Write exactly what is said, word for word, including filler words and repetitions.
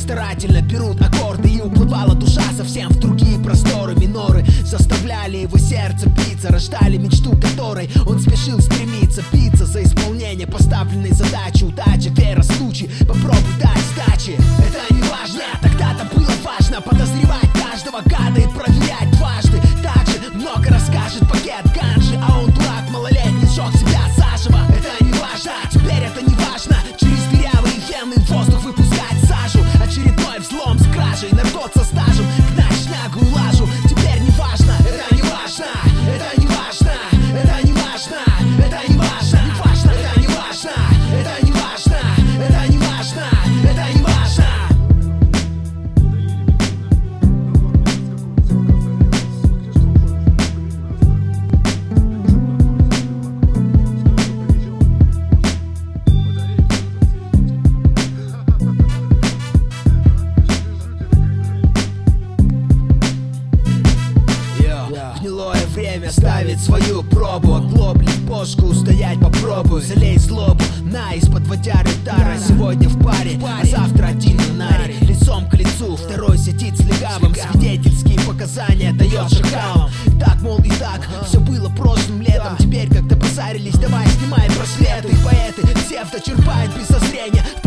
старательно берут аккорды, и уплывала душа совсем в другие просторы. Миноры заставляли его сердце биться, рождали мечту, которой он спешил стремиться. Биться за исполнение поставленной задачи. Удача, вера, случай, попробуй дать сдачи. Это не важно, тогда-то было важно подозревать каждого гада и проверять дважды. Также много расскажет пакет ганжи, а он дурак малолетний, сжег себя заживо. Это не важно, теперь это не важно. Через дырявые вены в воздух выпускать сажу. Очередной взлом с кражей, наркот со стажем, гнать шнягу и лажу. Теперь не важно, это не важно, это не важно, это не важно, это не важно, не важно, это не важно, это не важно, это не важно, это не важно. Гнилое время ставит свою пробу, оглоблить бошку, устоять попробую. Залей злобу на из-под водяры тара. Сегодня в паре, а завтра один на наре. Лицом к лицу, второй сидит с легавым. Свидетельские показания дает шакалам. Так, мол, и так, все было прошлым летом. Теперь как-то позарились, давай снимай браслеты. Поэты псевдо черпают без зазрения.